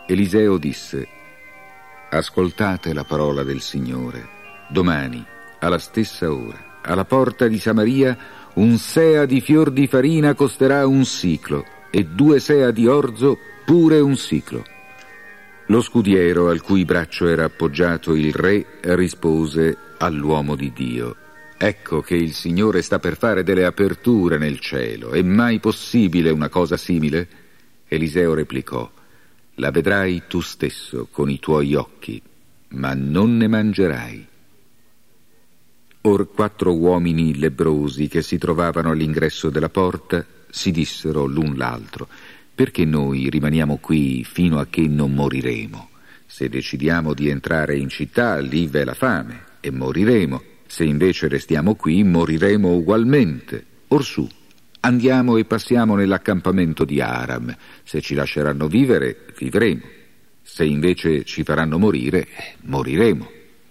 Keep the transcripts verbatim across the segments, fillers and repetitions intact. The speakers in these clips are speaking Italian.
Eliseo disse: ascoltate la parola del Signore. Domani, alla stessa ora, alla porta di Samaria, un sea di fior di farina costerà un siclo, e due sea di orzo pure un siclo. Lo scudiero, al cui braccio era appoggiato il re, rispose all'uomo di Dio: ecco che il Signore sta per fare delle aperture nel cielo. È mai possibile una cosa simile? Eliseo replicò: la vedrai tu stesso con i tuoi occhi, ma non ne mangerai. Or quattro uomini lebbrosi che si trovavano all'ingresso della porta si dissero l'un l'altro: perché noi rimaniamo qui fino a che non moriremo? Se decidiamo di entrare in città, lì v'è la fame e moriremo. Se invece restiamo qui, moriremo ugualmente. Orsù, andiamo e passiamo nell'accampamento di Aram. Se ci lasceranno vivere, vivremo. Se invece ci faranno morire, moriremo.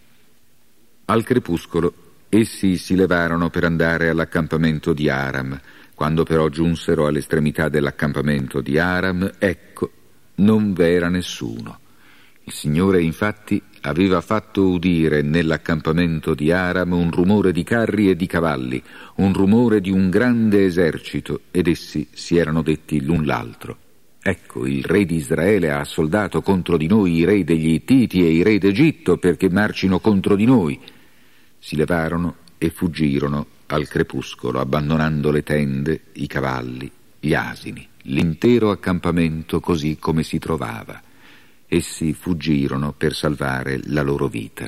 Al crepuscolo essi si levarono per andare all'accampamento di Aram. Quando però giunsero all'estremità dell'accampamento di Aram, ecco, non v'era nessuno. Il Signore infatti aveva fatto udire nell'accampamento di Aram un rumore di carri e di cavalli, un rumore di un grande esercito, ed essi si erano detti l'un l'altro: ecco, il re di Israele ha assoldato contro di noi i re degli Ittiti e i re d'Egitto perché marcino contro di noi. Si levarono e fuggirono al crepuscolo, abbandonando le tende, i cavalli, gli asini, l'intero accampamento così come si trovava. Essi fuggirono per salvare la loro vita.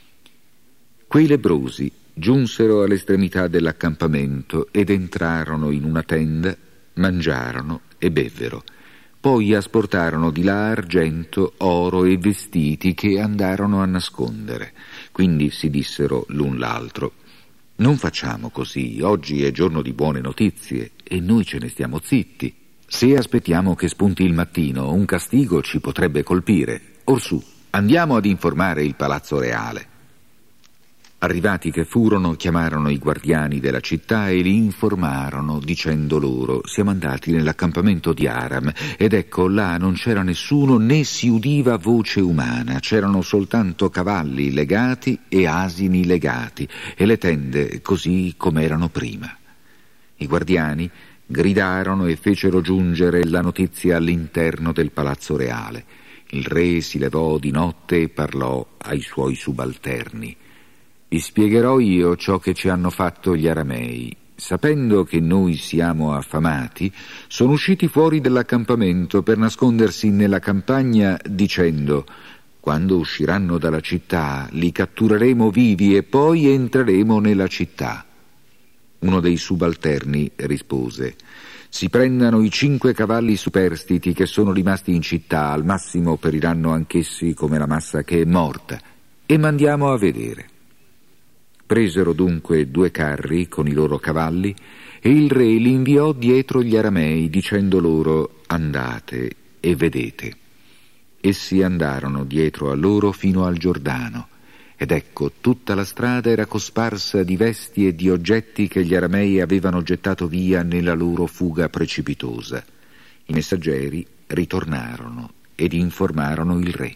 Quei lebbrosi giunsero all'estremità dell'accampamento ed entrarono in una tenda, mangiarono e bevvero. Poi asportarono di là argento, oro e vestiti che andarono a nascondere. Quindi si dissero l'un l'altro: non facciamo così, oggi è giorno di buone notizie e noi ce ne stiamo zitti. Se aspettiamo che spunti il mattino, un castigo ci potrebbe colpire. Orsù, andiamo ad informare il palazzo reale. Arrivati che furono, chiamarono i guardiani della città e li informarono, dicendo loro: siamo andati nell'accampamento di Aram, ed ecco, là non c'era nessuno, né si udiva voce umana. C'erano soltanto cavalli legati e asini legati, e le tende così come erano prima. I guardiani gridarono e fecero giungere la notizia all'interno del palazzo reale. Il re si levò di notte e parlò ai suoi subalterni: vi spiegherò io ciò che ci hanno fatto gli aramei. Sapendo che noi siamo affamati, sono usciti fuori dell'accampamento per nascondersi nella campagna, dicendo: quando usciranno dalla città li cattureremo vivi e poi entreremo nella città. Uno dei subalterni rispose: si prendano i cinque cavalli superstiti che sono rimasti in città, al massimo periranno anch'essi come la massa che è morta, e mandiamo a vedere. Presero dunque due carri con i loro cavalli e il re li inviò dietro gli aramei, dicendo loro: andate e vedete. Essi andarono dietro a loro fino al Giordano, ed ecco, tutta la strada era cosparsa di vesti e di oggetti che gli aramei avevano gettato via nella loro fuga precipitosa. I messaggeri ritornarono ed informarono il re.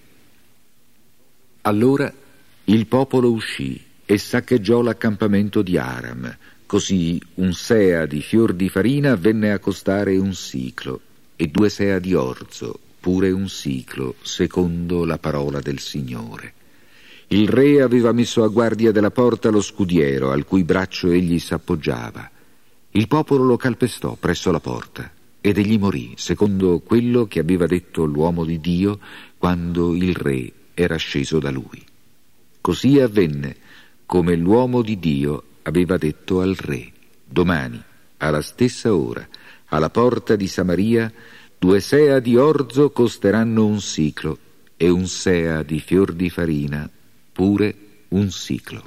Allora il popolo uscì e saccheggiò l'accampamento di Aram. Così un sea di fior di farina venne a costare un siclo, e due sea di orzo, pure un siclo, secondo la parola del Signore. Il re aveva messo a guardia della porta lo scudiero, al cui braccio egli s'appoggiava. Il popolo lo calpestò presso la porta, ed egli morì, secondo quello che aveva detto l'uomo di Dio quando il re era sceso da lui. Così avvenne come l'uomo di Dio aveva detto al re: domani, alla stessa ora, alla porta di Samaria, due sea di orzo costeranno un siclo, e un sea di fior di farina pure un siclo.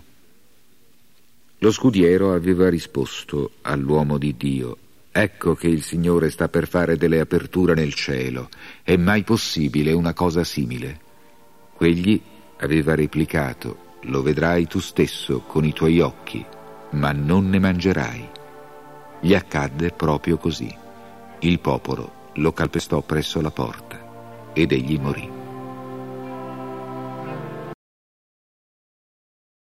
Lo scudiero aveva risposto all'uomo di Dio: ecco che il Signore sta per fare delle aperture nel cielo. È mai possibile una cosa simile? Quegli aveva replicato: lo vedrai tu stesso con i tuoi occhi, ma non ne mangerai. Gli accadde proprio così. Il popolo lo calpestò presso la porta. ed egli morì.